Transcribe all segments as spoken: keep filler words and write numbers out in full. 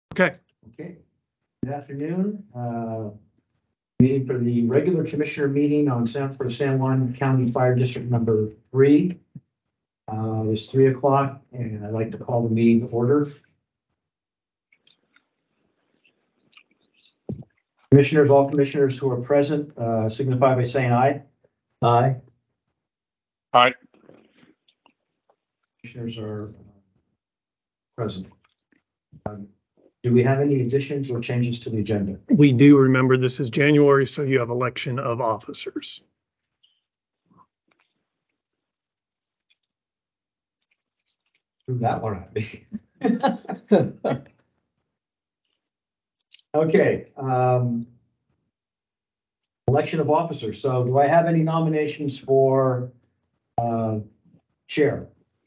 Okay. Okay. Good afternoon. Uh, meeting for the regular commissioner meeting on San for San Juan County Fire District number three. Uh, it's three o'clock, and I'd like to call the meeting to order. Commissioners, all commissioners who are present, uh, signify by saying aye. Aye. Aye. Commissioners are present. Um, Do we have any additions or changes to the agenda? We do remember this is January, so you have election of officers. Threw that one at me. Okay, um. Election of officers. So do I have any nominations for, uh, chair?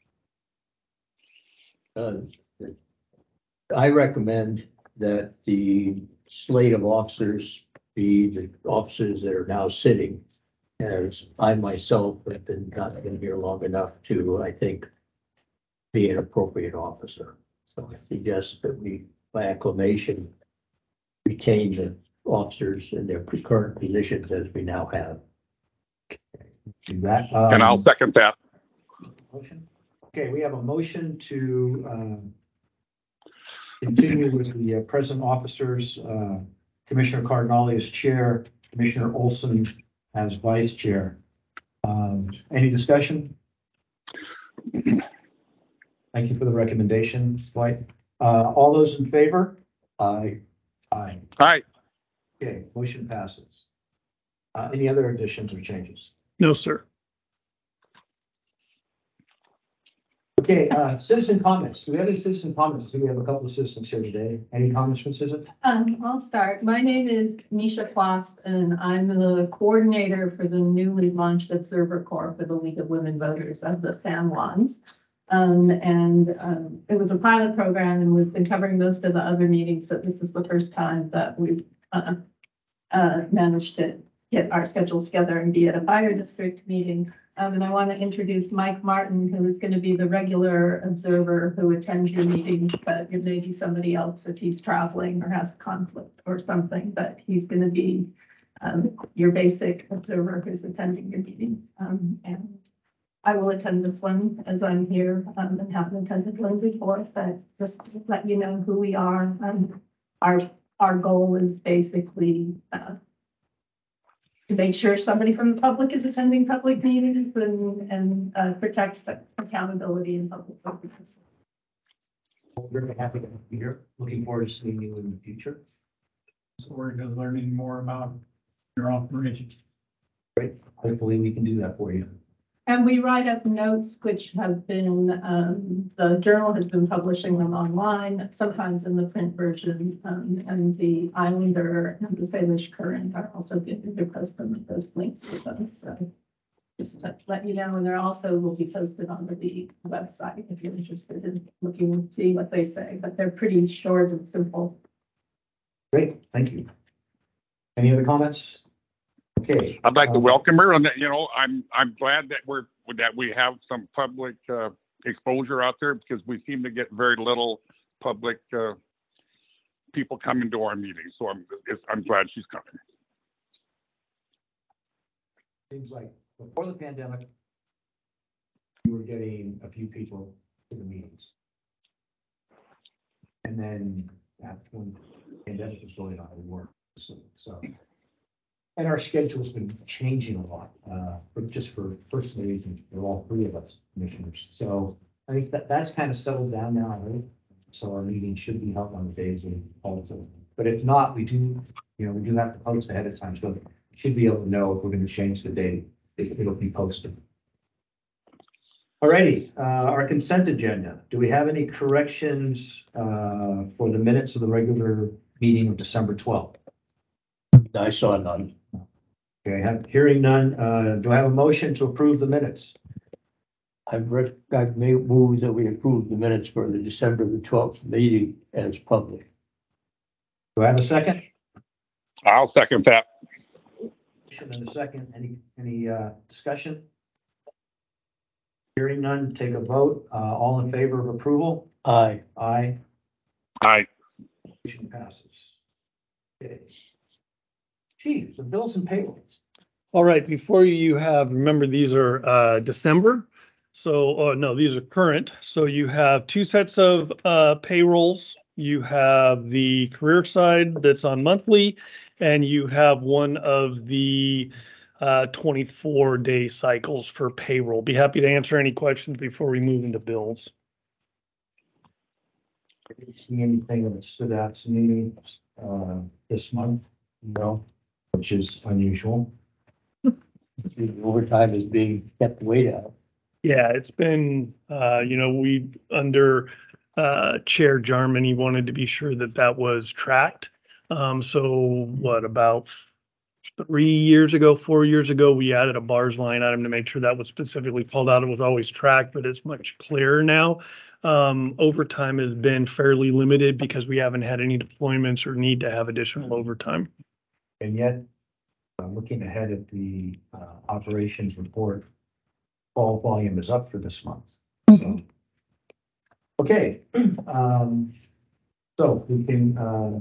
Uh, I recommend that the slate of officers be the officers that are now sitting. As I myself have been not been here long enough to, I think, be an appropriate officer. So I suggest that we, by acclamation, retain the officers in their current positions as we now have. Do that. And I'll um, second that. Motion. Okay, we have a motion to, um, continue with the uh, present officers, uh, Commissioner Cardinale as chair, Commissioner Olson as vice chair. Um, any discussion? Thank you for the recommendation, Dwight. Uh, all those in favor? Aye. Aye. Aye. Okay, motion passes. Uh, any other additions or changes? No, sir. Okay, uh, citizen comments. Do we have any citizen comments? Do we have a couple of citizens here today? Any comments from citizens? Um, I'll start. My name is Nisha Klost, and I'm the coordinator for the newly launched Observer Corps for the League of Women Voters of the San Juans. Um, and, um, it was a pilot program, and we've been covering most of the other meetings, but this is the first time that we've, uh, uh, managed to get our schedules together and be at a fire district meeting. Um, and I want to introduce Mike Martin, who is going to be the regular observer who attends your meetings, but it may be somebody else if he's traveling or has a conflict or something, but he's going to be um, your basic observer who's attending your meetings. Um, and I will attend this one as I'm here um, and haven't attended one before, but just to let you know who we are. Um, our, our goal is basically uh, to make sure somebody from the public is attending public meetings and, and uh, protect accountability in public documents. We're very happy to be here. Looking forward to seeing you in the future. So we're just learning more about your operations. Great. Hopefully we can do that for you. And we write up notes which have been, um, the journal has been publishing them online, sometimes in the print version, um, and the Islander and the Salish Current are also going to post them with those links with them. So just to let you know, and they're also will be posted on the website if you're interested in looking and see what they say, but they're pretty short and simple. Great, thank you. Any other comments? Okay. I'd like to um, welcome her, and that, you know, I'm I'm glad that we're that we have some public uh, exposure out there, because we seem to get very little public uh, people coming to our meetings. So I'm it's, I'm glad she's coming. Seems like before the pandemic, we were getting a few people to the meetings. And then after when the pandemic was going on, we weren't. So, so. And our schedule's been changing a lot, uh, for just for personal reasons for all three of us commissioners. So I think that that's kind of settled down now, right? So our meeting should be held on the days we also. But if not, we do, you know, we do have to post ahead of time. So we should be able to know if we're going to change the date. It, it'll be posted. Alrighty, uh, our consent agenda. Do we have any corrections uh, for the minutes of the regular meeting of December twelfth? I saw none. Okay, have, hearing none, uh, do I have a motion to approve the minutes? I've read, I've made moves that we approve the minutes for the December the twelfth meeting as public. Do I have a second? I'll second that. And a second, any, any, uh, discussion? Hearing none, take a vote. Uh, all in favor of approval? Aye. Aye. Aye. Motion passes. Okay. Chief, the bills and payrolls. All right, before you have, remember, these are uh December. So, oh no, these are current. So you have two sets of uh payrolls. You have the career side that's on monthly, and you have one of the uh twenty-four day cycles for payroll. Be happy to answer any questions before we move into bills. I didn't see anything that stood out to me, uh, this month, No, which is unusual. the overtime is being kept way down. Yeah, it's been, uh, you know, we, under, uh, Chair Jarman, he wanted to be sure that that was tracked. Um, so what, about three years ago, four years ago, we added a bars line item to make sure that was specifically called out. It was always tracked, but it's much clearer now. Um, overtime has been fairly limited because we haven't had any deployments or need to have additional overtime. And yet, uh, looking ahead at the, uh, operations report, call volume is up for this month. So, okay, um, so we can, uh,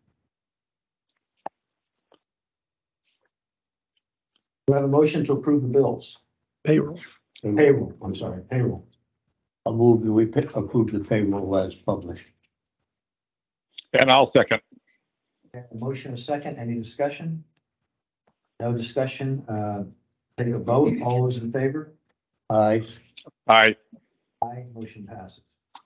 we have a motion to approve the bills. Payroll. Payroll, I'm sorry, payroll. I'll move that we pick- approve the payroll as published. And I'll second. A motion, a second, any discussion? No discussion, uh, take a vote, all those in favor? Aye. Aye. Aye, motion passes.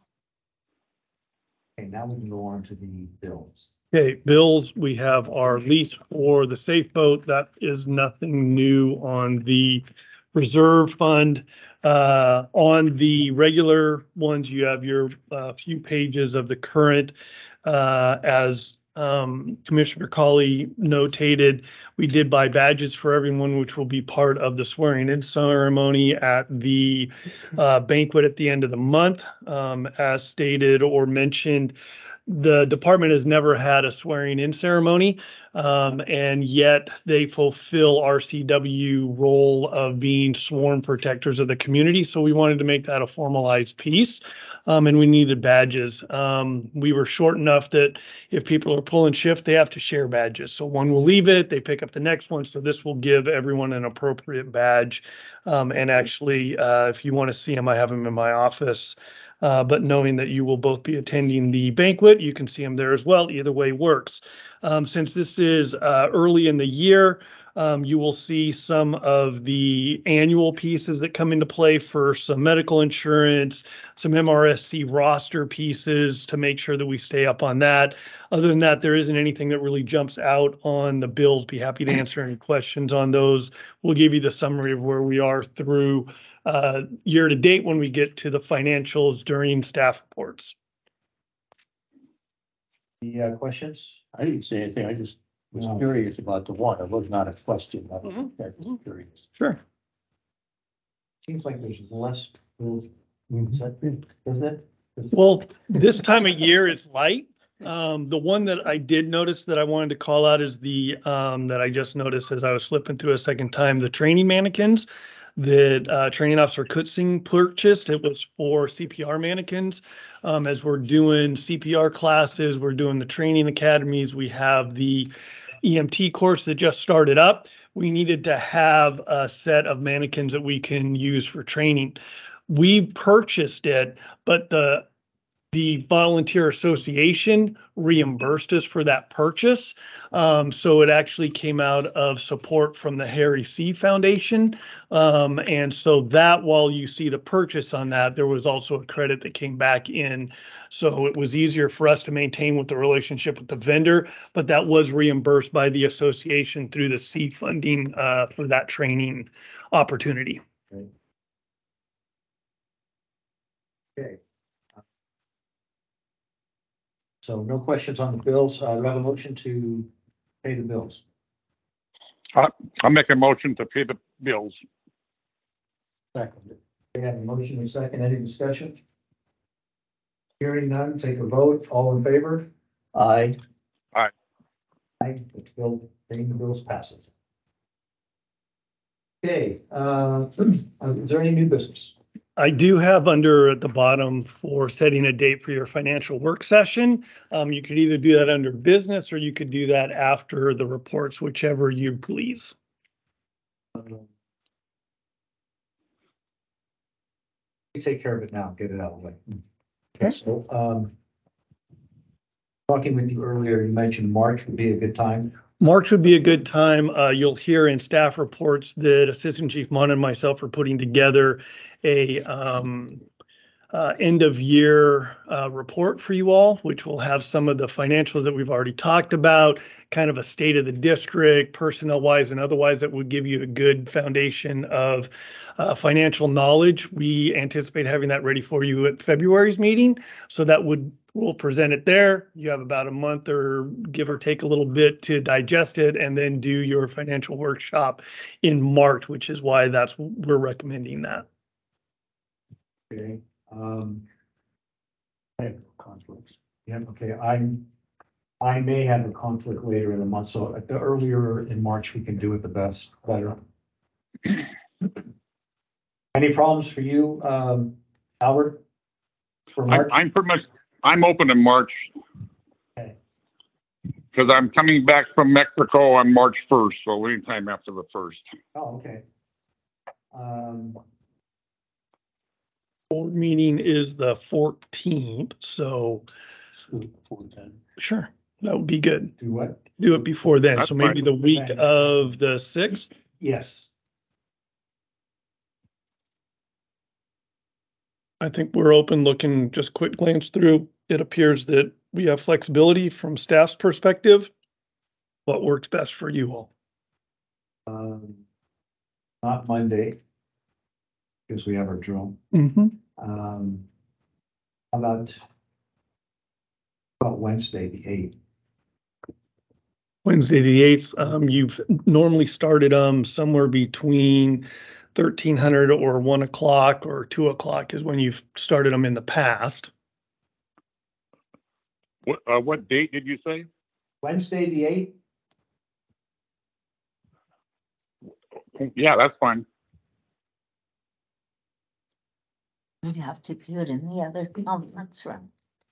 Okay, now we can go on to the bills. Okay, bills, we have our lease for the safe boat. That is nothing new on the reserve fund. Uh, on the regular ones, you have your, uh, few pages of the current, uh, as, um, Commissioner Colley notated, we did buy badges for everyone, which will be part of the swearing in ceremony at the, uh, banquet at the end of the month. Um, as stated or mentioned, the department has never had a swearing in ceremony, um, and yet they fulfill R C W role of being sworn protectors of the community. So we wanted to make that a formalized piece, um, and we needed badges. Um, we were short enough that if people are pulling shift, they have to share badges. So one will leave it, they pick up the next one. So this will give everyone an appropriate badge. Um, and actually, uh, if you want to see them, I have them in my office. Uh, but knowing that you will both be attending the banquet, you can see them there as well. Either way works. Um, since this is uh, early in the year, um, you will see some of the annual pieces that come into play for some medical insurance, some M R S C roster pieces to make sure that we stay up on that. Other than that, there isn't anything that really jumps out on the bills. Be happy to answer any questions on those. We'll give you the summary of where we are through uh, year to date when we get to the financials during staff reports. Any uh, questions? I didn't say anything. I just was No. curious about the one. It was not a question. I was Mhm. I was curious. Sure. Seems like there's less bills, is that it? Isn't it? Well, this time of year it's light. Um, the one that I did notice that I wanted to call out is the, um, that I just noticed as I was flipping through a second time, the training mannequins that, uh, Training Officer Kutzing purchased. It was for C P R mannequins. Um, as we're doing C P R classes, we're doing the training academies, we have the E M T course that just started up. We needed to have a set of mannequins that we can use for training. We purchased it, but the the volunteer association reimbursed us for that purchase. Um, so it actually came out of support from the Harry C Foundation. Um, and so that, while you see the purchase on that, there was also a credit that came back in. So it was easier for us to maintain with the relationship with the vendor, but that was reimbursed by the association through the C funding, uh, for that training opportunity. Okay. So no questions on the bills. Uh, do I have a motion to pay the bills? I'll make a motion to pay the bills. Second. We have a motion and a second. Any discussion? Hearing none, take a vote. All in favor? Aye. Aye. The bill, paying the bills passes. Okay, uh, is there any new business? I do have under at the bottom for setting a date for your financial work session. Um, you could either do that under business or you could do that after the reports, whichever you please. We take care of it now, get it out of the way. Okay. So, um, talking with you earlier, you mentioned March would be a good time. March would be a good time. Uh, you'll hear in staff reports that Assistant Chief Mon and myself are putting together a um, uh, end of year uh, report for you all, which will have some of the financials that we've already talked about, kind of a state of the district, personnel wise and otherwise, that would give you a good foundation of uh, financial knowledge. We anticipate having that ready for you at February's meeting. So that would, we'll present it there. You have about a month or give or take a little bit to digest it and then do your financial workshop in March, which is why that's, we're recommending that. Okay. Um, I have no conflicts. yeah, okay, I'm, I may have a conflict later in the month, so at the earlier in March, we can do it the best, better. Any problems for you, um, Albert? For I'm, March? I'm pretty much, I'm open in March. Okay. Because I'm coming back from Mexico on March first, so anytime after the first. Oh, okay. Um, Board meeting is the fourteenth, so Before then. sure, that would be good. do what? Do it before then, That's so maybe fine. the week of the sixth. Yes. I think we're open, looking, just quick glance through. It appears that we have flexibility from staff's perspective. What works best for you all? Um, not Monday. Because we have our drill. Mm-hmm. Um, how about, how about Wednesday, the eighth? Wednesday, the eighth, um, you've normally started, um, somewhere between thirteen hundred or one o'clock or two o'clock is when you've started them in the past. What, uh, what date did you say? Wednesday, the eighth? Yeah, that's fine. We'd have to do it in the other conference room.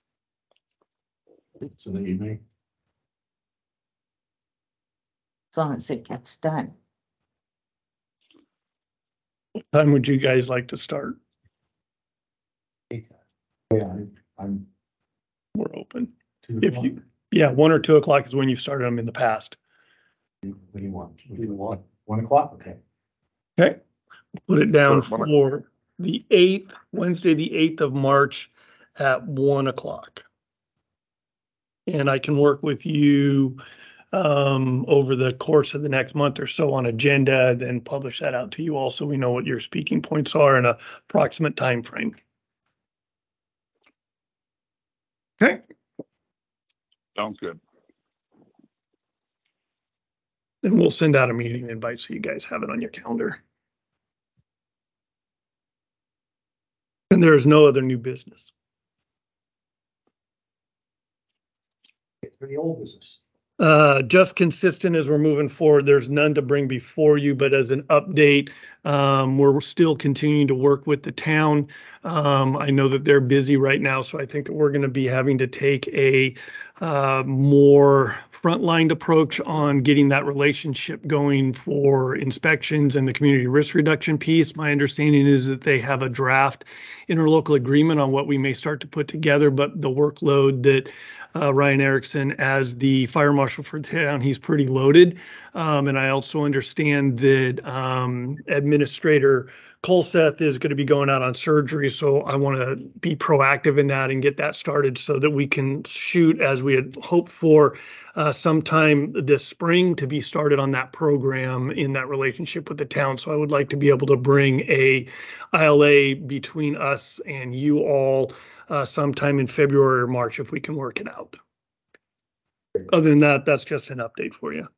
It's in the evening. As long as it gets done. Time would you guys like to start? Yeah, I- I'm. We're open. two If o'clock. you, yeah, one or two o'clock is when you've started them in the past. What do you want? What do you want? One o'clock, okay. Okay, put it down Sure, one for the eighth, Wednesday, the eighth of March at one o'clock. And I can work with you um, over the course of the next month or so on agenda, then publish that out to you also. We know what your speaking points are in a approximate time frame. Okay, Sounds good. and we'll send out a meeting invite so you guys have it on your calendar. And there is no other new business. It's for the old business. Uh, just consistent as we're moving forward. There's none to bring before you, but as an update, um, we're still continuing to work with the town. Um, I know that they're busy right now, so I think that we're going to be having to take a uh, more frontline approach on getting that relationship going for inspections and the community risk reduction piece. My understanding is that they have a draft interlocal agreement on what we may start to put together, but the workload that Uh, Ryan Erickson as the fire marshal for town, he's pretty loaded. Um, and I also understand that um, Administrator Colseth is going to be going out on surgery. So I want to be proactive in that and get that started so that we can shoot, as we had hoped for, uh, sometime this spring to be started on that program in that relationship with the town. So I would like to be able to bring a I L A between us and you all Uh, sometime in February or March if we can work it out. Other than that, that's just an update for you.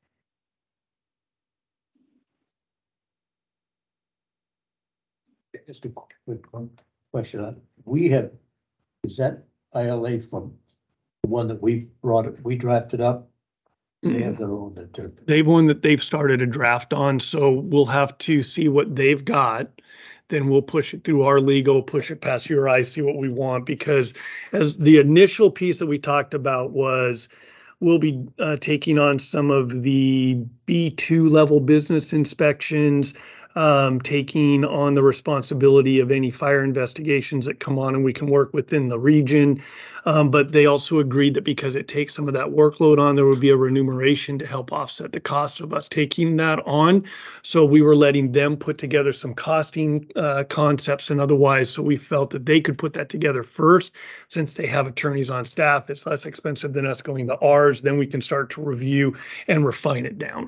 Just a quick question. Uh, We have, is that I L A from the one that we brought, it? we drafted up? They have their own. that they're- They've one that they've started a draft on, so we'll have to see what they've got then we'll push it through our legal, push it past your eyes, see what we want. Because as the initial piece that we talked about was, we'll be uh, taking on some of the B two level business inspections, um, taking on the responsibility of any fire investigations that come on, and we can work within the region. Um, but they also agreed that because it takes some of that workload on, there would be a remuneration to help offset the cost of us taking that on. So we were letting them put together some costing uh, concepts and otherwise. So we felt that they could put that together first. Since they have attorneys on staff, it's less expensive than us going to ours. Then we can start to review and refine it down.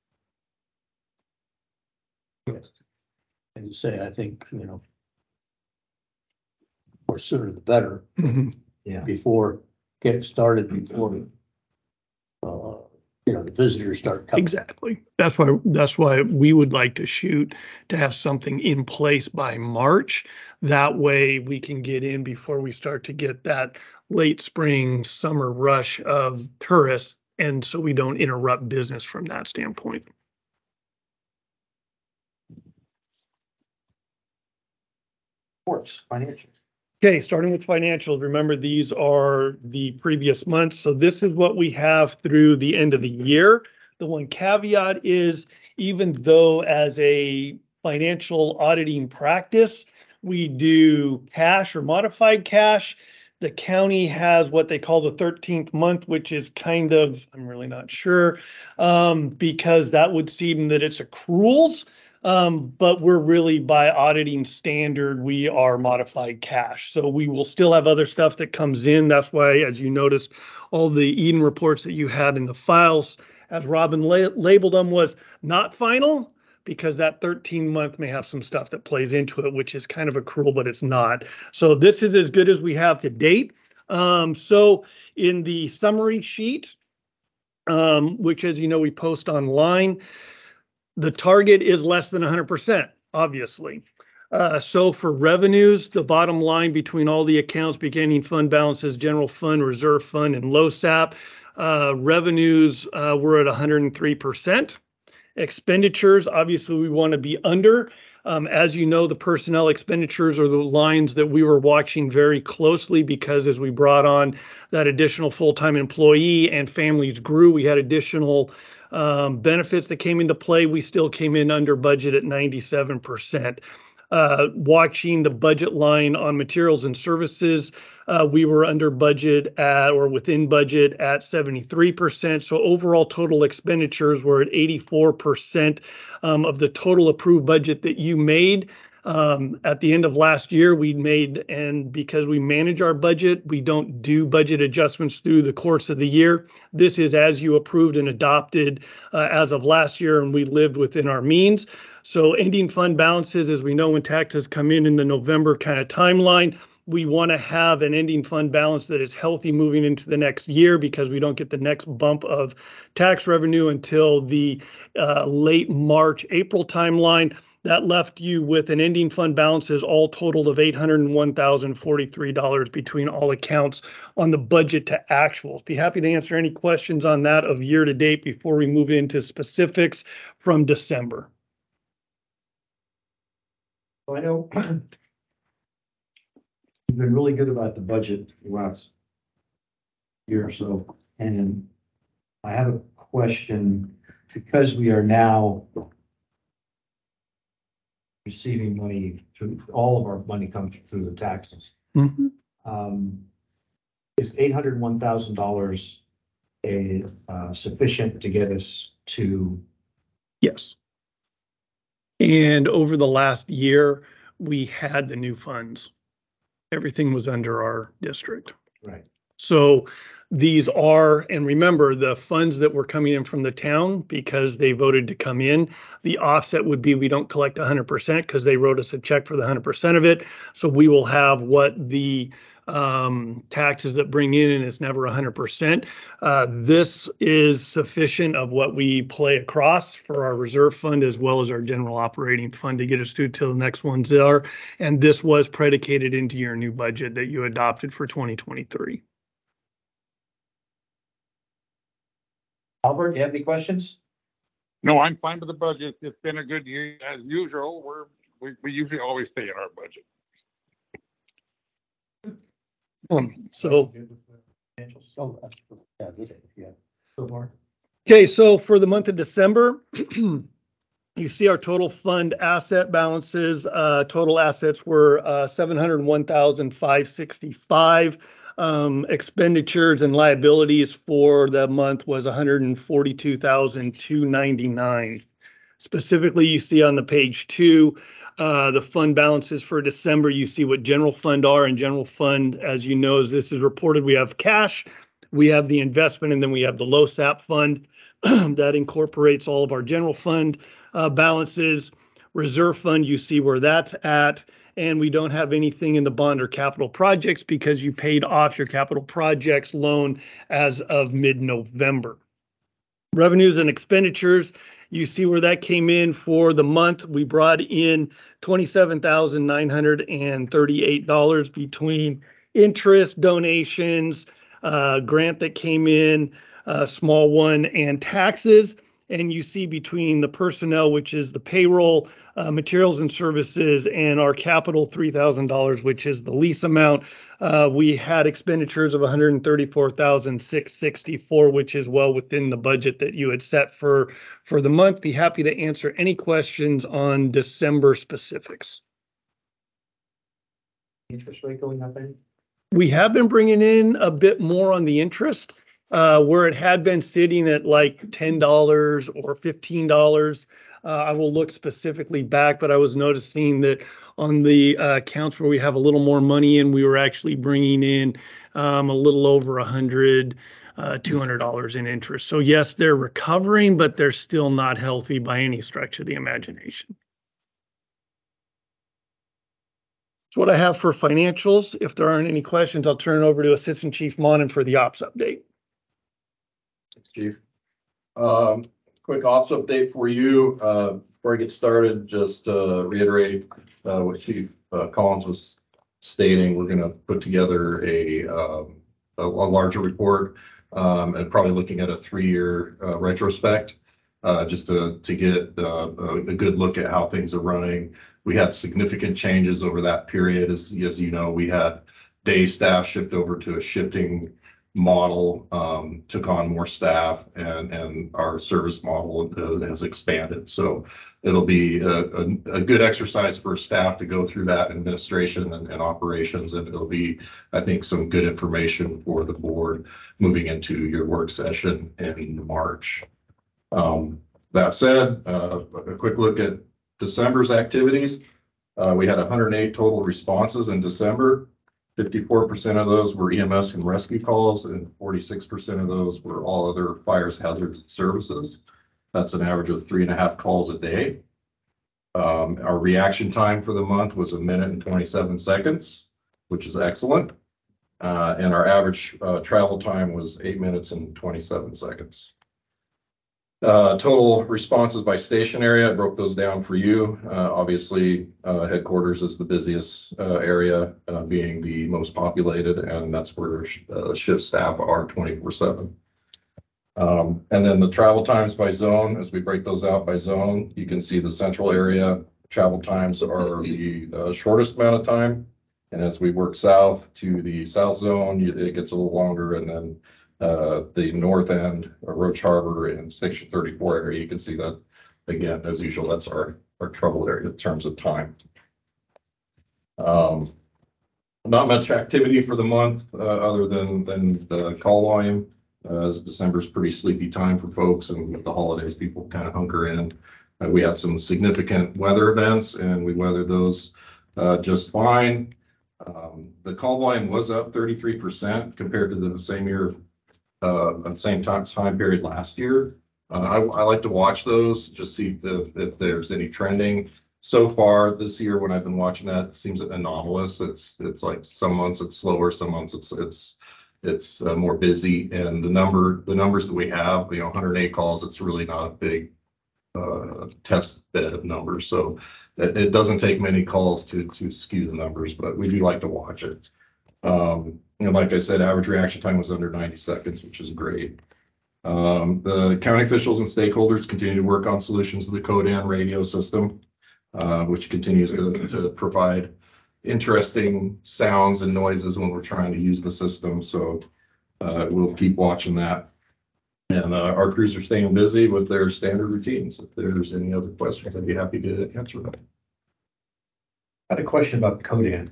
Yes. As you say, I think, you know, or sooner the better, Mhm. Yeah. before getting started, before, uh, you know, the visitors start coming. Exactly. That's why, that's why we would like to shoot to have something in place by March. That way we can get in before we start to get that late spring, summer rush of tourists. And so we don't interrupt business from that standpoint. Reports, financial. Okay, starting with financials, remember these are the previous months. So this is what we have through the end of the year. The one caveat is, even though as a financial auditing practice, we do cash or modified cash, the county has what they call the thirteenth month, which is kind of, I'm really not sure, um, because that would seem that it's accruals. Um, but we're really, by auditing standard, we are modified cash. So we will still have other stuff that comes in. That's why, as you noticed, all the Eden reports that you had in the files, as Robin la- labeled them, was not final, because that thirteen month may have some stuff that plays into it, which is kind of accrual, but it's not. So this is as good as we have to date. Um, so in the summary sheet, um, which, as you know, we post online, the target is less than one hundred percent, obviously. Uh, so for revenues, the bottom line between all the accounts, beginning fund balances, general fund, reserve fund, and LoSAP, uh, revenues uh, were at one hundred three percent. Expenditures, obviously, we want to be under. Um, as you know, the personnel expenditures are the lines that we were watching very closely, because as we brought on that additional full-time employee and families grew, we had additional um, benefits that came into play. We still came in under budget at ninety-seven percent. Uh, watching the budget line on materials and services, uh, we were under budget at, or within budget at seventy-three percent. So overall total expenditures were at eighty-four percent um, of the total approved budget that you made. Um, at the end of last year, we made, and because we manage our budget, we don't do budget adjustments through the course of the year. This is as you approved and adopted uh, as of last year, and we lived within our means. So ending fund balances, as we know, when taxes come in in the November kind of timeline, we want to have an ending fund balance that is healthy moving into the next year, because we don't get the next bump of tax revenue until the uh, late March, April timeline. That left you with an ending fund balances all total of eight hundred one thousand forty-three dollars between all accounts on the budget to actuals. Be happy to answer any questions on that of year to date before we move into specifics from December. So I know you've been really good about the budget the last year or so, and I have a question, because we are now receiving money through, all of our money comes through the taxes. Mhm. Um, is eight hundred one thousand dollars a uh, sufficient to get us to? Yes. And over the last year, we had the new funds. Everything was under our district. Right. So these are, and remember, the funds that were coming in from the town, because they voted to come in, the offset would be we don't collect one hundred percent because they wrote us a check for the one hundred percent of it. So we will have what the um, taxes that bring in, and it's never one hundred percent. Uh, this is sufficient of what we play across for our reserve fund as well as our general operating fund to get us through till the next ones are. And this was predicated into your new budget that you adopted for twenty twenty-three. Albert, you have any questions? No, I'm fine with the budget. It's been a good year as usual. We're, we, we usually always stay in our budget. Um, so, Financials. Oh, uh, yeah, we did, yeah. So far. okay, so for the month of December, you see our total fund asset balances, uh, total assets were, uh, seven hundred one thousand five sixty-five. Um, expenditures and liabilities for the month was one hundred forty-two thousand two ninety-nine. Specifically, you see on the page two, uh, the fund balances for December, you see what general fund are, and general fund, as you know, as this is reported, we have cash, we have the investment, and then we have the LoSAP fund that incorporates all of our general fund uh, balances. Reserve fund, you see where that's at, and we don't have anything in the bond or capital projects because you paid off your capital projects loan as of mid-November. Revenues and expenditures, you see where that came in for the month. We brought in twenty-seven thousand nine hundred thirty-eight dollars between interest, donations, uh, grant that came in, a small one, and taxes. And you see between the personnel, which is the payroll, uh, materials and services, and our capital three thousand dollars, which is the lease amount, uh, we had expenditures of one hundred thirty-four thousand six hundred sixty-four, which is well within the budget that you had set for, for the month. Be happy to answer any questions on December specifics. Interest rate going up any? We have been bringing in a bit more on the interest, uh, where it had been sitting at like ten dollars or fifteen dollars. Uh, I will look specifically back, but I was noticing that on the uh, accounts where we have a little more money in, we were actually bringing in um, a little over a hundred, uh, two hundred dollars in interest. So yes, they're recovering, but they're still not healthy by any stretch of the imagination. That's what I have for financials. If there aren't any questions, I'll turn it over to Assistant Chief Monin for the ops update. Thanks, Chief. Um, quick ops update for you. Uh, before I get started, just uh, reiterate uh, what Chief uh, Collins was stating. We're going to put together a, um, a, a larger report um, and probably looking at a three-year uh, retrospect uh, just to, to get uh, a, a good look at how things are running. We had significant changes over that period. As, as you know, we had day staff shift over to a shifting model, um, took on more staff, and, and our service model uh, has expanded. So it'll be a, a, a good exercise for staff to go through that administration and, and operations, and it'll be, I think, some good information for the board moving into your work session in March. Um, that said, uh, a quick look at December's activities. Uh, we had one hundred eight total responses in December. fifty-four percent of those were E M S and rescue calls, and forty-six percent of those were all other fires, hazards, and services. That's an average of three and a half calls a day. Um, our reaction time for the month was a minute and twenty-seven seconds, which is excellent. Uh, and our average uh, travel time was eight minutes and twenty-seven seconds. Uh, total responses by station area, I broke those down for you. Uh, obviously, uh, headquarters is the busiest uh, area, uh, being the most populated, and that's where uh, shift staff are twenty-four seven. Um, and then the travel times by zone, as we break those out by zone, you can see the central area travel times are the uh, shortest amount of time. And as we work south to the south zone, it gets a little longer, and then Uh, the north end, uh, Roach Harbor and Section thirty-four area, you can see that again, as usual, that's our, our trouble area in terms of time. Um, not much activity for the month, uh, other than, than the call volume, uh, as December's pretty sleepy time for folks, and with the holidays, people kind of hunker in. Uh, we had some significant weather events, and we weathered those uh, just fine. Um, the call volume was up thirty-three percent compared to the same year Uh, at the same time time period last year. Uh, I, I like to watch those, just see if, if there's any trending. So far this year, when I've been watching that, it seems anomalous. It's it's like some months it's slower, some months it's it's it's uh, more busy. And the number the numbers that we have, you know, one hundred eight calls, it's really not a big uh, test bed of numbers. So it, it doesn't take many calls to to skew the numbers, but we do like to watch it. Um, you know, like I said, average reaction time was under ninety seconds, which is great. Um, the county officials and stakeholders continue to work on solutions to the CODAN radio system. uh, which continues to, to provide interesting sounds and noises when we're trying to use the system. So uh, we'll keep watching that. And uh, our crews are staying busy with their standard routines. If there's any other questions, I'd be happy to answer them. I had a question about Codan.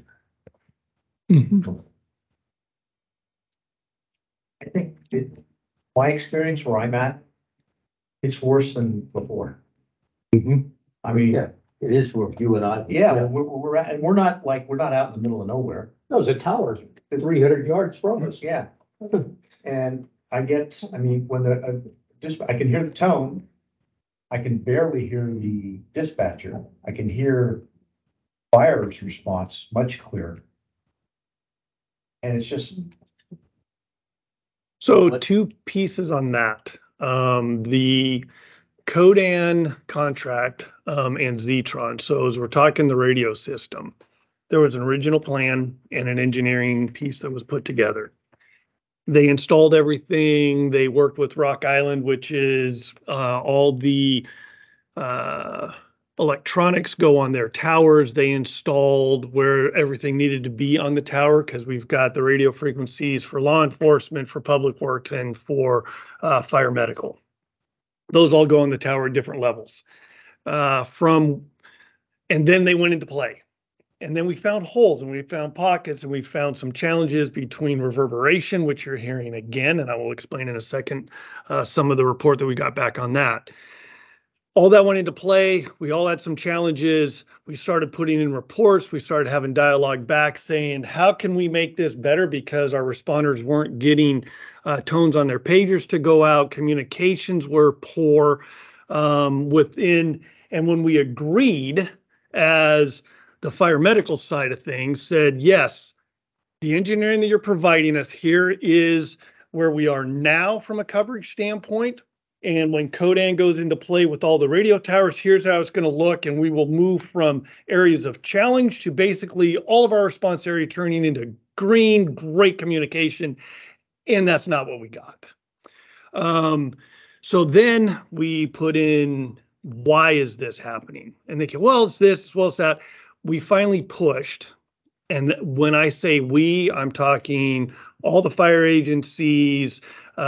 I think it, my experience where I'm at, it's worse than before. I mean, Yeah, it is where you and I. yeah, we're, we're at, and we're not like, we're not out in the middle of nowhere. Those are towers, three hundred yards from us. Yeah. And I get, I mean, when the, uh, just, I can hear the tone. I can barely hear the dispatcher. I can hear fire's response much clearer. And it's just, So What- two pieces on that. Um, the Codan contract, um, and Zetron. So as we're talking the radio system, there was an original plan and an engineering piece that was put together. They installed everything. They worked with Rock Island, which is, uh, all the, uh, electronics go on their towers. They installed where everything needed to be on the tower because we've got the radio frequencies for law enforcement, for public works, and for uh, fire medical. Those all go on the tower at different levels. Uh, from and then they went into play. And then we found holes and we found pockets and we found some challenges between reverberation, which you're hearing again, and I will explain in a second uh, some of the report that we got back on that. All that went into play. We all had some challenges. We started putting in reports. We started having dialogue back saying, how can we make this better? Because our responders weren't getting uh, tones on their pagers to go out. Communications were poor um, within. And when we agreed as the fire medical side of things said, yes, the engineering that you're providing us here is where we are now from a coverage standpoint. And when Codan goes into play with all the radio towers, here's how it's going to look. And we will move from areas of challenge to basically all of our response area turning into green, great communication. And that's not what we got. Um, so then we put in, why is this happening? And they go, well, it's this, well, it's that. We finally pushed. And when I say we, I'm talking all the fire agencies,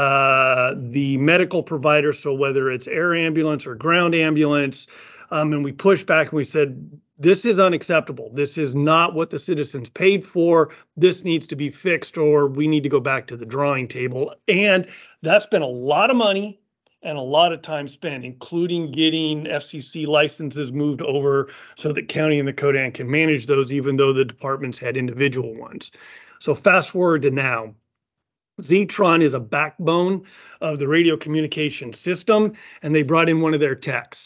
uh, the medical providers. So whether it's air ambulance or ground ambulance, um, and we pushed back and we said, this is unacceptable. This is not what the citizens paid for. This needs to be fixed, or we need to go back to the drawing table. And that's been a lot of money and a lot of time spent, including getting F C C licenses moved over so that county and the Codan can manage those, even though the departments had individual ones. So fast forward to now. Zetron is a backbone of the radio communication system, and they brought in one of their techs.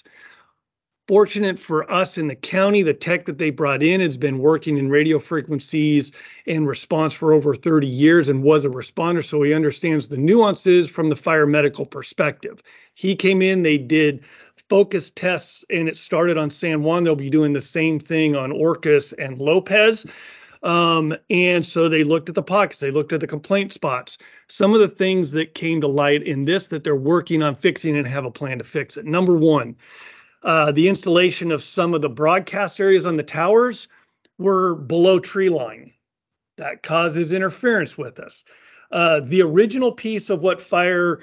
Fortunate for us in the county, the tech that they brought in has been working in radio frequencies in response for over thirty years and was a responder, so he understands the nuances from the fire medical perspective. He came in, they did focus tests, and it started on San Juan. They'll be doing the same thing on Orcas and Lopez. Um, and so they looked at the pockets, they looked at the complaint spots. Some of the things that came to light in this that they're working on fixing and have a plan to fix it. Number one, Uh, the installation of some of the broadcast areas on the towers were below tree line. That causes interference with us. Uh, the original piece of what fire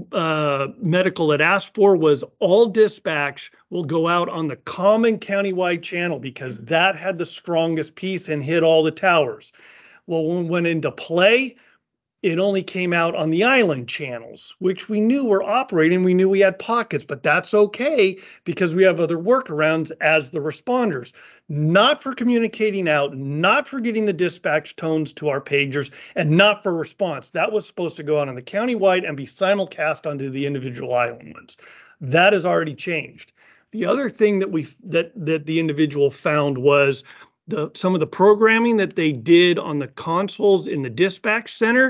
uh, medical had asked for was all dispatch will go out on the common countywide channel because that had the strongest piece and hit all the towers. Well, when it went into play, it only came out on the island channels, which we knew were operating. We knew we had pockets, but that's okay because we have other workarounds as the responders, not for communicating out, not for getting the dispatch tones to our pagers, and not for response. That was supposed to go out on the countywide and be simulcast onto the individual island ones. That has already changed. The other thing that we that that the individual found was the some of the programming that they did on the consoles in the dispatch center,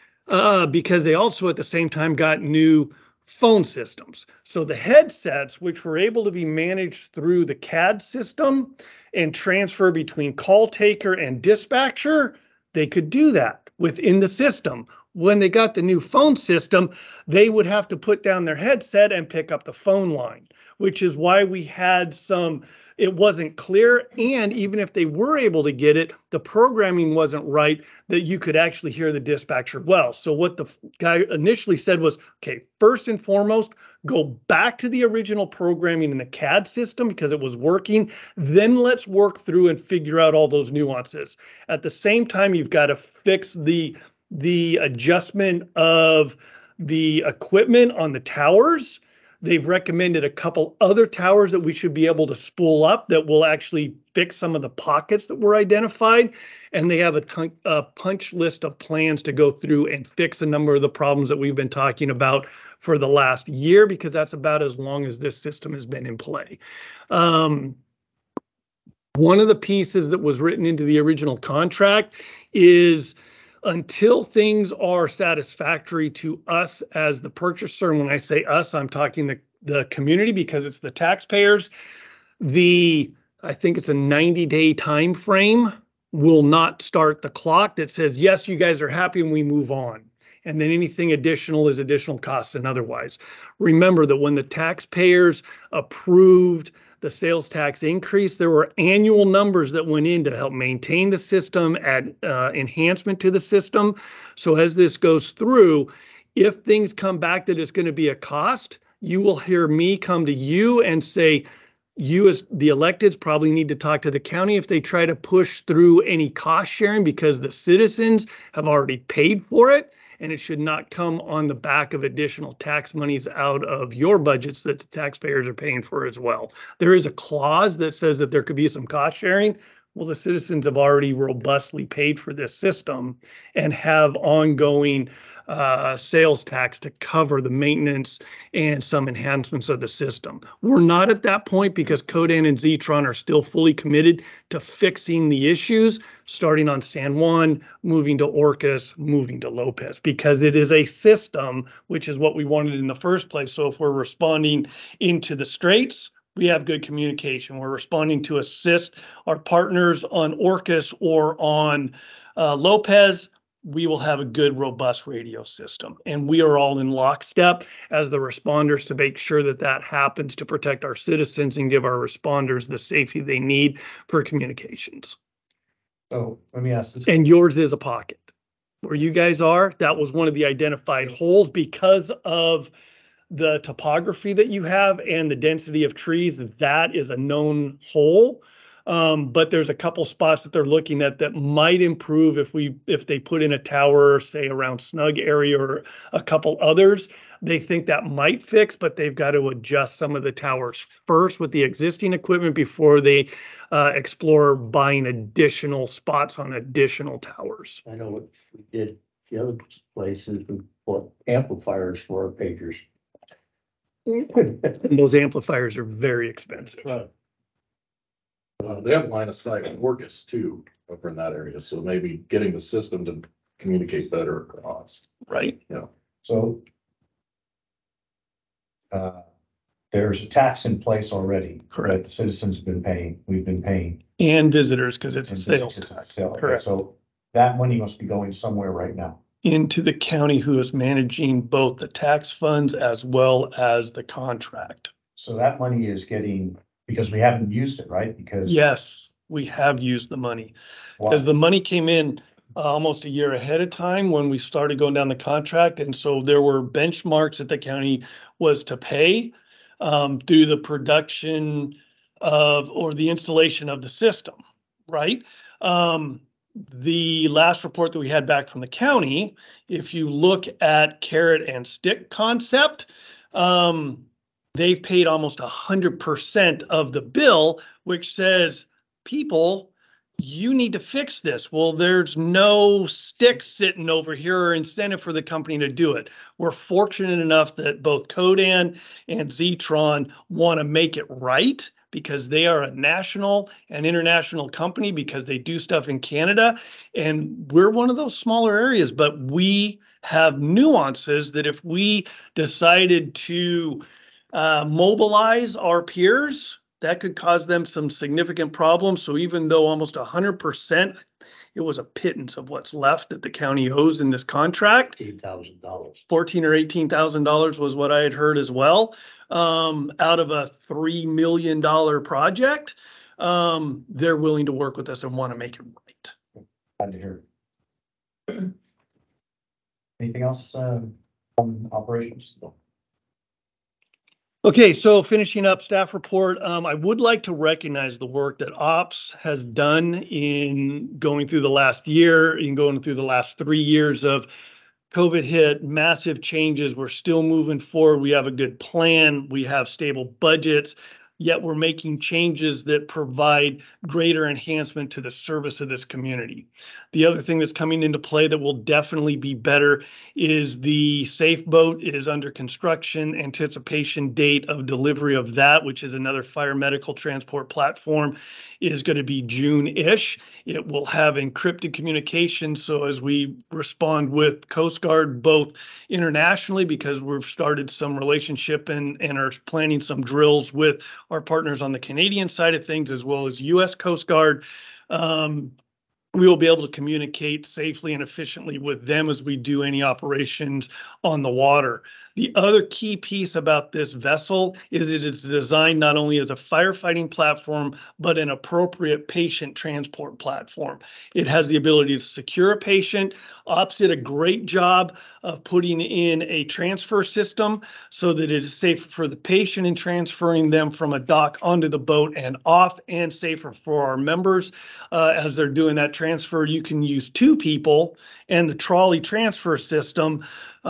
uh, because they also at the same time got new phone systems. So the headsets, which were able to be managed through the C A D system and transfer between call taker and dispatcher, they could do that within the system. When they got the new phone system, they would have to put down their headset and pick up the phone line, which is why we had some it wasn't clear. And even if they were able to get it, the programming wasn't right that you could actually hear the dispatcher well. So what the guy initially said was, okay, first and foremost, go back to the original programming in the C A D system because it was working. Then let's work through and figure out all those nuances. At the same time, you've got to fix the, the adjustment of the equipment on the towers. They've recommended a couple other towers that we should be able to spool up that will actually fix some of the pockets that were identified. And they have a, ton, a punch list of plans to go through and fix a number of the problems that we've been talking about for the last year, because that's about as long as this system has been in play. Um, one of the pieces that was written into the original contract is until things are satisfactory to us as the purchaser, and when I say us, I'm talking the, the community because it's the taxpayers, the, I think it's a ninety day time frame will not start the clock that says, yes, you guys are happy and we move on. And then anything additional is additional costs and otherwise. Remember that when the taxpayers approved the sales tax increase, there were annual numbers that went in to help maintain the system, add uh, enhancement to the system. So as this goes through, if things come back that it's going to be a cost, you will hear me come to you and say, you as the electeds probably need to talk to the county if they try to push through any cost sharing because the citizens have already paid for it. And it should not come on the back of additional tax monies out of your budgets that the taxpayers are paying for as well. There is a clause that says that there could be some cost sharing. Well, the citizens have already robustly paid for this system and have ongoing uh, sales tax to cover the maintenance and some enhancements of the system. We're not at that point because Codan and Zetron are still fully committed to fixing the issues, starting on San Juan, moving to Orcas, moving to Lopez, because it is a system, which is what we wanted in the first place. So if we're responding into the straits, we have good communication. We're responding to assist our partners on Orcas or on uh, Lopez. We will have a good, robust radio system. And we are all in lockstep as the responders to make sure that that happens to protect our citizens and give our responders the safety they need for communications. So let me ask this. And yours is a pocket. Where you guys are, that was one of the identified holes because of the topography that you have and the density of trees. That is a known hole. Um, but there's a couple spots that they're looking at that might improve if we, if they put in a tower, say around Snug area or a couple others. They think that might fix, but they've got to adjust some of the towers first with the existing equipment before they uh, explore buying additional spots on additional towers. I know what we did, the other places, we bought amplifiers for our pagers. And those amplifiers are very expensive. Uh, they have line of sight with Orcas too, over in that area, so maybe getting the system to communicate better across. Right. So uh, there's a tax in place already. Correct. That the citizens have been paying, we've been paying. And visitors, because it's a And sales it's a tax. sale. Okay, Correct. So that money must be going somewhere right now. Into the county who is managing both the tax funds as well as the contract. So that money is getting, because we haven't used it, right? Because. Yes, we have used the money. Why? Because the money came in uh, almost a year ahead of time when we started going down the contract. And so there were benchmarks that the county was to pay um, through the production of, or the installation of the system, right? Um, the last report that we had back from the county, if you look at carrot and stick concept, um, they've paid almost a hundred percent of the bill, which says, people, you need to fix this. Well, there's no stick sitting over here or incentive for the company to do it. We're fortunate enough that both Codan and Zetron want to make it right because they are a national and international company because they do stuff in Canada. And we're one of those smaller areas, but we have nuances that if we decided to uh, mobilize our peers, that could cause them some significant problems. So even though almost one hundred percent, it was a pittance of what's left that the county owes in this contract. Eight thousand dollars. Fourteen or eighteen thousand dollars was what I had heard as well, um, out of a three million dollar project. Um, they're willing to work with us and want to make it right. Glad to hear. Anything else, um, on operations? No. Okay, so finishing up staff report, um, I would like to recognize the work that Ops has done in going through the last year, in going through the last three years of COVID hit, massive changes. We're still moving forward. We have a good plan. We have stable budgets, yet we're making changes that provide greater enhancement to the service of this community. The other thing that's coming into play that will definitely be better is the Safe Boat is under construction. Anticipation date of delivery of that, which is another fire medical transport platform, is going to be June-ish. It will have encrypted communication. So as we respond with Coast Guard, both internationally, because we've started some relationship and, and are planning some drills with our partners on the Canadian side of things, as well as U S Coast Guard, um, we will be able to communicate safely and efficiently with them as we do any operations on the water. The other key piece about this vessel is it is designed not only as a firefighting platform, but an appropriate patient transport platform. It has the ability to secure a patient. Ops did a great job of putting in a transfer system so that it is safer for the patient in transferring them from a dock onto the boat and off, and safer for our members uh, as they're doing that transfer. You can use two people, and the trolley transfer system,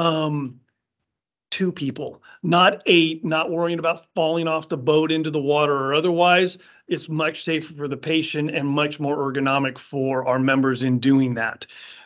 um, two people, not eight, not worrying about falling off the boat into the water or otherwise. It's much safer for the patient and much more ergonomic for our members in doing that.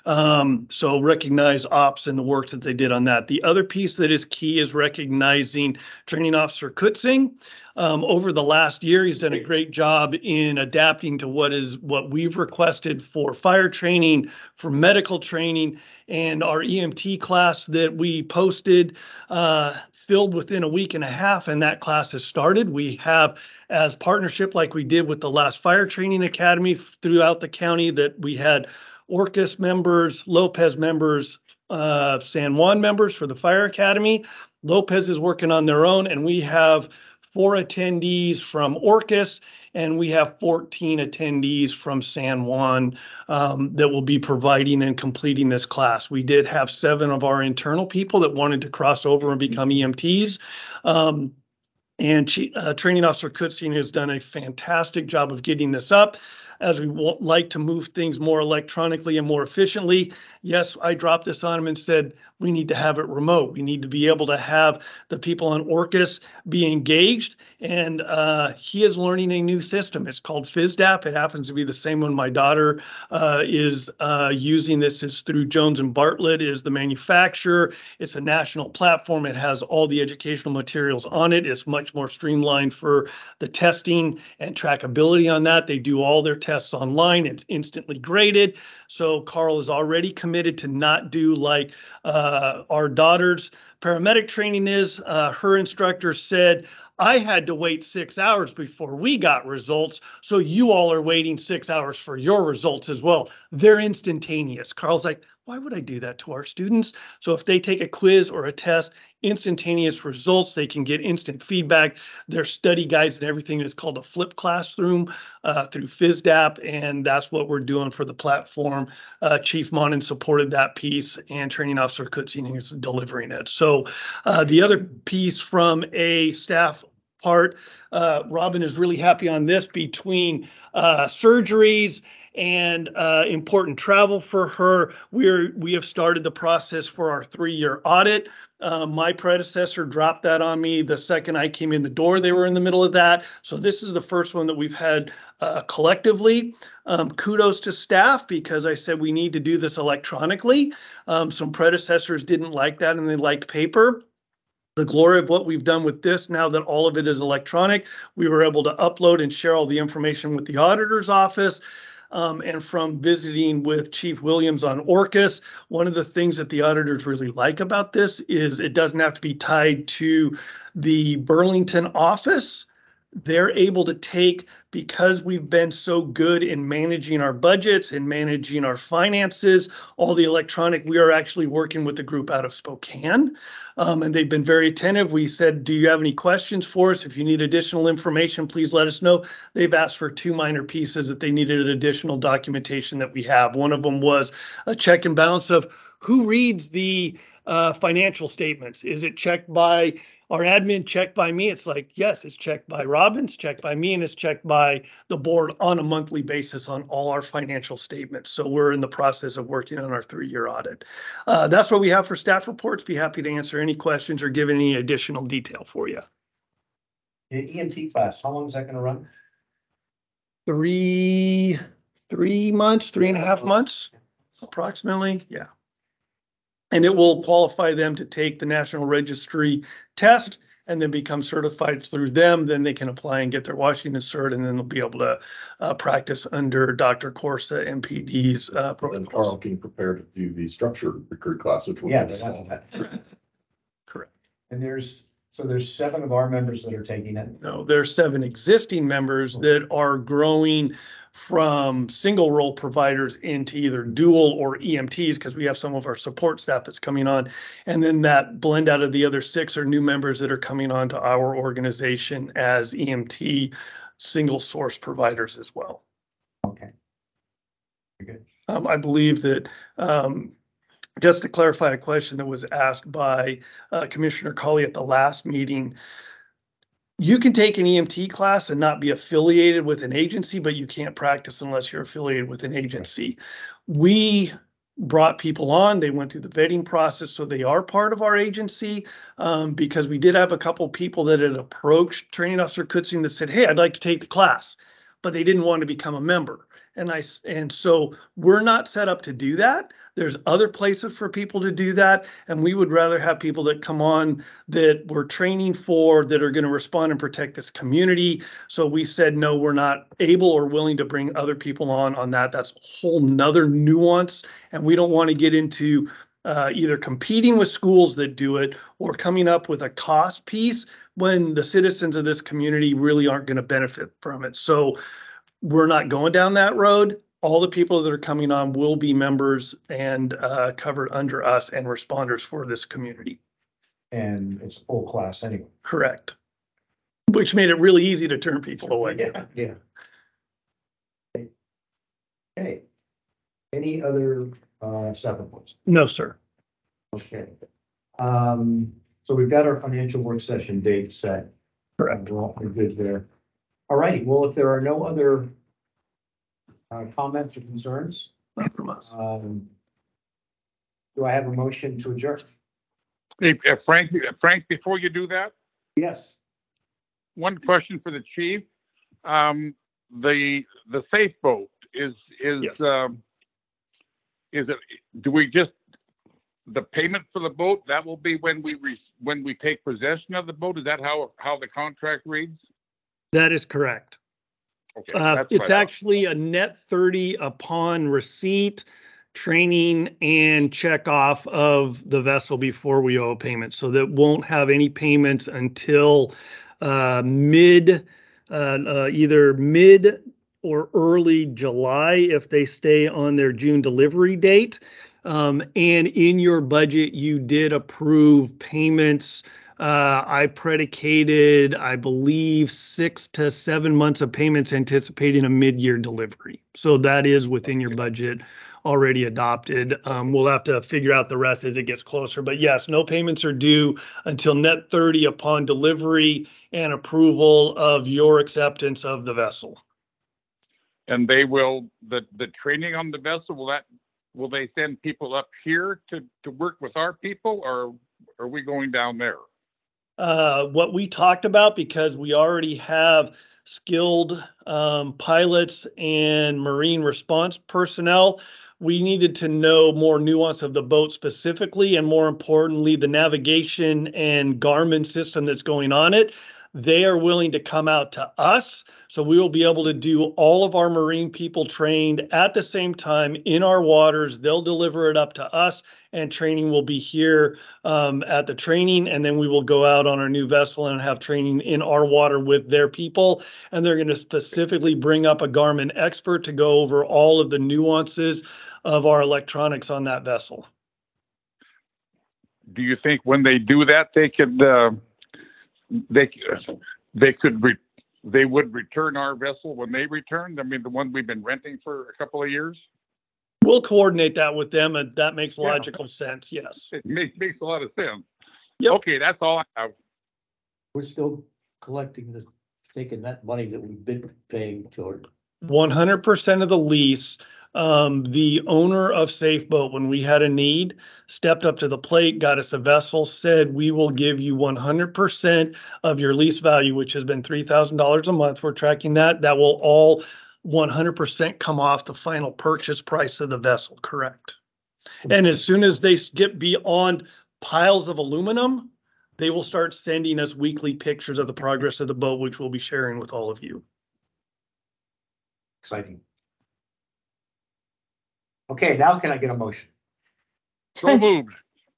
Um, so recognize Ops and the work that they did on that. The other piece that is key is recognizing Training Officer Kutzing. Um, over the last year, he's done a great job in adapting to what is what we've requested for fire training, for medical training, and our E M T class that we posted uh, filled within a week and a half, and that class has started. We have, as partnership like we did with the last fire training academy throughout the county, that we had Orcas members, Lopez members, uh, San Juan members for the fire academy. Lopez is working on their own, and we have four attendees from Orcas, and we have fourteen attendees from San Juan um, that will be providing and completing this class. We did have seven of our internal people that wanted to cross over and become E M Ts. Um, and she, uh, Training Officer Kutzing has done a fantastic job of getting this up. As we want, like to move things more electronically and more efficiently, yes, I dropped this on him and said, we need to have it remote. We need to be able to have the people on Orcas be engaged. And uh, he is learning a new system. It's called FISDAP. It happens to be the same one my daughter uh, is uh, using. This is through Jones and Bartlett is the manufacturer. It's a national platform. It has all the educational materials on it. It's much more streamlined for the testing and trackability on that. They do all their tests online. It's instantly graded. So Carl is already committed to not do like uh, our daughter's paramedic training is. Uh, her instructor said, I had to wait six hours before we got results, so you all are waiting six hours for your results as well. They're instantaneous. Carl's like, why would I do that to our students? So if they take a quiz or a test, instantaneous results, they can get instant feedback. Their study guides and everything is called a flip classroom uh, through FISDAP, and that's what we're doing for the platform. Uh, Chief Monin supported that piece, and Training Officer Kutzing is delivering it. So uh, the other piece from a staff part, uh, Robin is really happy on this between uh, surgeries and uh, important travel for her. We're, we have started the process for our three-year audit. Uh, my predecessor dropped that on me the second I came in the door. They were in the middle of that. So this is the first one that we've had uh, collectively. Um, kudos to staff, because I said we need to do this electronically. Um, some predecessors didn't like that and they liked paper. The glory of what we've done with this, now that all of it is electronic, we were able to upload and share all the information with the auditor's office. Um, and from visiting with Chief Williams on Orcas, one of the things that the auditors really like about this is it doesn't have to be tied to the Burlington office they're able to take, because we've been so good in managing our budgets and managing our finances, all the electronic, we are actually working with the group out of Spokane. Um, and they've been very attentive. We said, do you have any questions for us? If you need additional information, please let us know. They've asked for two minor pieces that they needed additional documentation that we have. One of them was a check and balance of who reads the uh, financial statements. Is it checked by our admin, checked by me? It's like, yes, it's checked by Robbins, checked by me, and it's checked by the board on a monthly basis on all our financial statements. So we're in the process of working on our three-year audit. Uh, that's what we have for staff reports. Be happy to answer any questions or give any additional detail for you. The E M T class, how long is that gonna run? Three, three months, three and a half months, approximately, yeah. And it will qualify them to take the National Registry test and then become certified through them. Then they can apply and get their Washington cert, and then they'll be able to uh, practice under Doctor Corsa M P D's uh, And protocols. Carl can prepare to do the structured recruit class, which will Yeah, be they have that. Correct. And there's, so there's seven of our members that are taking it. No, there's seven existing members that are growing from single role providers into either dual or E M Ts, because we have some of our support staff that's coming on. And then that blend out of the other six are new members that are coming on to our organization as E M T single source providers as well. Okay. Very good. Um, I believe that, um, just to clarify a question that was asked by uh, Commissioner Colley at the last meeting, you can take an E M T class and not be affiliated with an agency, but you can't practice unless you're affiliated with an agency. We brought people on, they went through the vetting process, so they are part of our agency, um, because we did have a couple people that had approached Training Officer Kutzing that said, hey, I'd like to take the class, but they didn't want to become a member. And I, s- and so we're not set up to do that. There's other places for people to do that. And we would rather have people that come on that we're training for, that are going to respond and protect this community. So we said, no, we're not able or willing to bring other people on on that. That's a whole nother nuance. And we don't want to get into uh, either competing with schools that do it or coming up with a cost piece when the citizens of this community really aren't going to benefit from it. So we're not going down that road. All the people that are coming on will be members and uh, covered under us and responders for this community. And it's a full class anyway. Correct. Which made it really easy to turn people away. Yeah, yeah. Okay. Any other, uh, staff reports? No, sir. Okay. Um, so we've got our financial work session date set. Correct. We're all we're good there. All righty, well, if there are no other uh, comments or concerns, Not from us. um, do I have a motion to adjourn? Hey, uh, Frank, uh, Frank, before you do that, Yes. one question for the chief. Um, the, the safe boat is, is, Yes. um, is it, do we just, the payment for the boat, that will be when we, re- when we take possession of the boat? Is that how, how the contract reads? That is correct. Okay. Uh, that's it's what I thought. actually a net thirty upon receipt, training, and check off of the vessel before we owe a payment. So that won't have any payments until uh, mid, uh, uh, either mid or early July if they stay on their June delivery date. Um, and in your budget, you did approve payments. Uh, I predicated, I believe, six to seven months of payments anticipating a mid-year delivery. So that is within your budget already adopted. Um, we'll have to figure out the rest as it gets closer. But yes, no payments are due until net thirty upon delivery and approval of your acceptance of the vessel. And they will, the, the training on the vessel, will that, will they send people up here to, to work with our people, or are we going down there? Uh, what we talked about, because we already have skilled um, pilots and marine response personnel, we needed to know more nuance of the boat specifically, and more importantly, the navigation and Garmin system that's going on it. They are willing to come out to us So we will be able to do all of our marine people trained at the same time in our waters. They'll deliver it up to us, and training will be here um, at the training. And then we will go out on our new vessel and have training in our water with their people. And they're going to specifically bring up a Garmin expert to go over all of the nuances of our electronics on that vessel. Do you think when they do that, they could, uh, they, they could, re- they would return our vessel when they returned? I mean, the one we've been renting for a couple of years? We'll coordinate that with them, and that makes Yeah. logical sense. Yes. It makes, makes a lot of sense. Yep. Okay, that's all I have. We're still collecting the, taking that money that we've been paying toward. one hundred percent of the lease. Um, the owner of Safe Boat, when we had a need, stepped up to the plate, got us a vessel, said, we will give you one hundred percent of your lease value, which has been three thousand dollars a month. We're tracking that. That will all one hundred percent come off the final purchase price of the vessel. Correct. And as soon as they get beyond piles of aluminum, they will start sending us weekly pictures of the progress of the boat, which we'll be sharing with all of you. Exciting. Okay, now can I get a motion? So moved.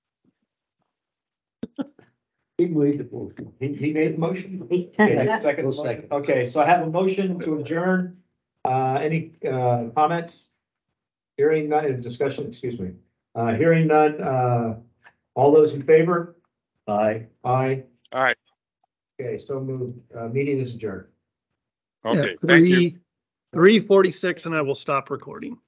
He made the motion. He, he made the motion? Okay, second, We'll second. okay, so I have a motion to adjourn. Uh, any, uh, comments? Hearing none, uh, discussion, excuse me. Uh, hearing none, uh, all those in favor? Aye. Aye. All right. Okay, so moved. Uh, meeting is adjourned. Okay, Yeah, thank you. three, three forty-six, and I will stop recording.